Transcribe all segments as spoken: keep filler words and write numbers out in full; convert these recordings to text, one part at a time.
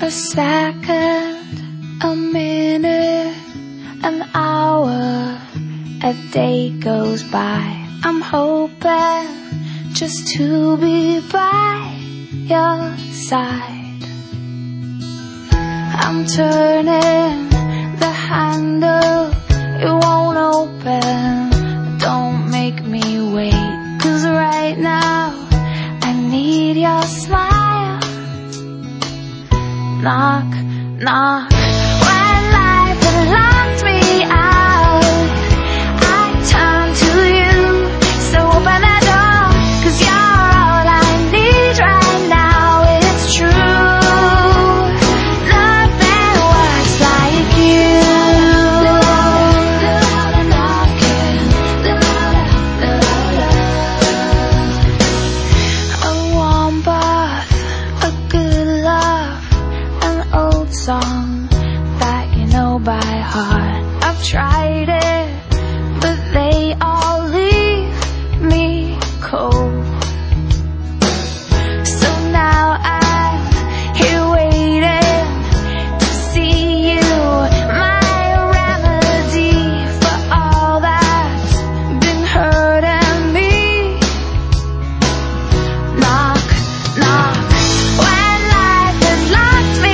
A second, a minute, an hour, a day goes by. I'm hoping just to be by your side. I'm turning the handle, it won't open. Don't make me wait, 'cause right now I need your smile. Knock, knock. When life had locked me out, I turn to you. So open the door, 'cause you're all I need right now. It's true, nothing works like you. A warm bath, a good love, old song that you know by heart. I've tried it, but they all leave me cold. So now I'm here waiting to see you, my remedy for all that's been hurting me. Knock, knock. When life has locked me,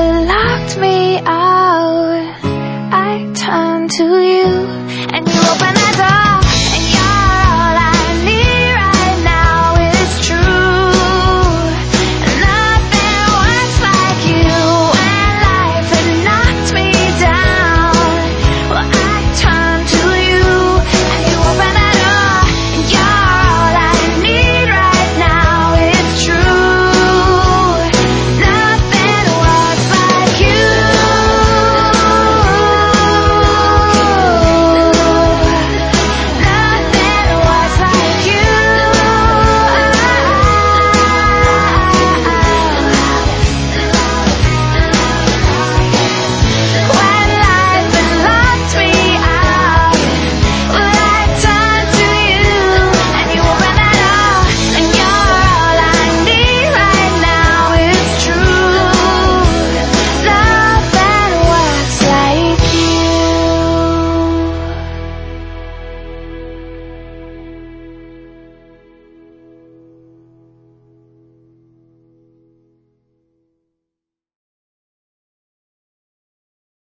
me out, I turn to you, and you open